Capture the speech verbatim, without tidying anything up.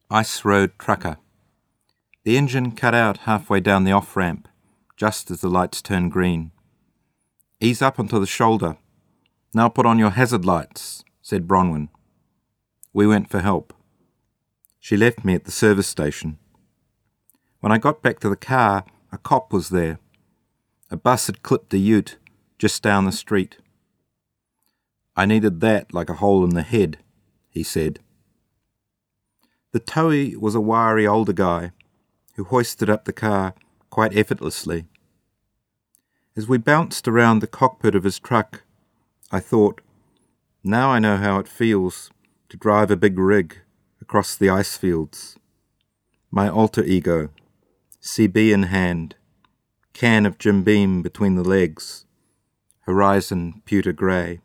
Ice Road Trucker. The engine cut out halfway down the off-ramp, just as the lights turned green. "Ease up onto the shoulder. Now put on your hazard lights," said Bronwyn. We went for help. She left me at the service station. When I got back to the car, a cop was there. A bus had clipped a ute just down the street. "I needed that like a hole in the head," he said. The towie was a wiry older guy who hoisted up the car quite effortlessly. As we bounced around the cockpit of his truck, I thought, now I know how it feels to drive a big rig across the ice fields. My alter ego, C B in hand, can of Jim Beam between the legs, horizon pewter grey.